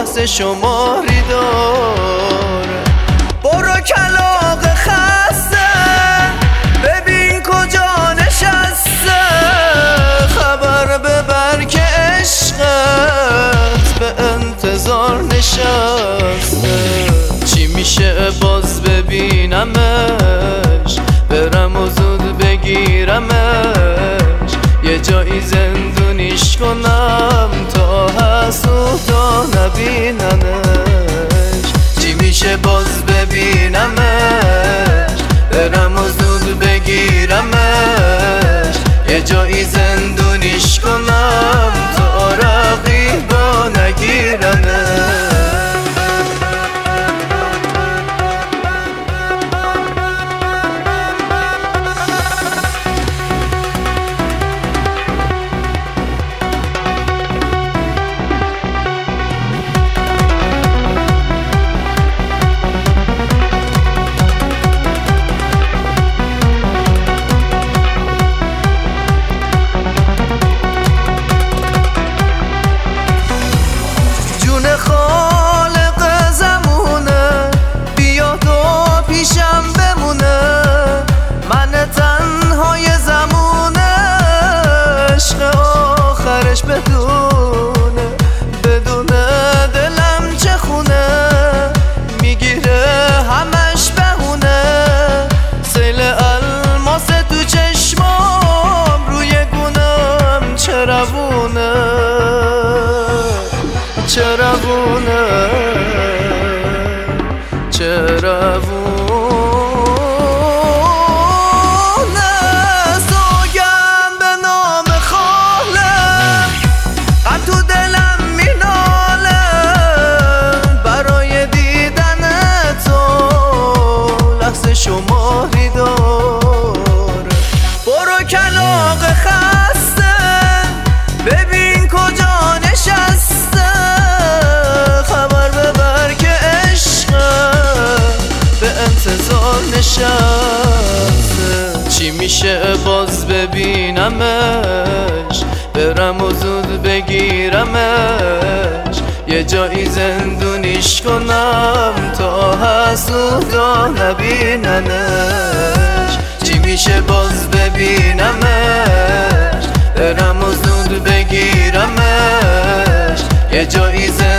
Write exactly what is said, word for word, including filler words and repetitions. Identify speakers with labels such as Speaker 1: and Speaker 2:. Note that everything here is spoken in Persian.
Speaker 1: لحظه شماری داره. برو کلاغ خسته ببین کجا نشسته، خبر ببر که عشقت به انتظار نشسته. چی میشه باز ببینمش، برم و زود بگیرمش، یه جایی زندونیش کنم تا حسود تا نبیننش. چی میشه باز ببینمش، برم و زود بگیرمش، یه جایی زندونیش کنم تا رقیبا نگیرنش. خالق زمونه بیاد و پیشم بمونه، من تنهای زمونه، عشق آخرش بدونه، بدونه دلم چه خونه، میگیره همش بهونه. سیل الماس تو چشمام روی گونم چه روونه، چه روونه، چه روونه. سوگم به نام خالق غم تو دلم میناله، برای دیدن تو لحظه شماری داره. برو کلاغ خسته ببین کجا نشسته، انتظار نشسته. چی میشه باز ببینمش، برم و زود بگیرمش، یه جایی زندونیش کنم تا حسودا نبیننش. چی میشه باز ببینمش، برم و زود بگیرمش، یه جایی زندونیش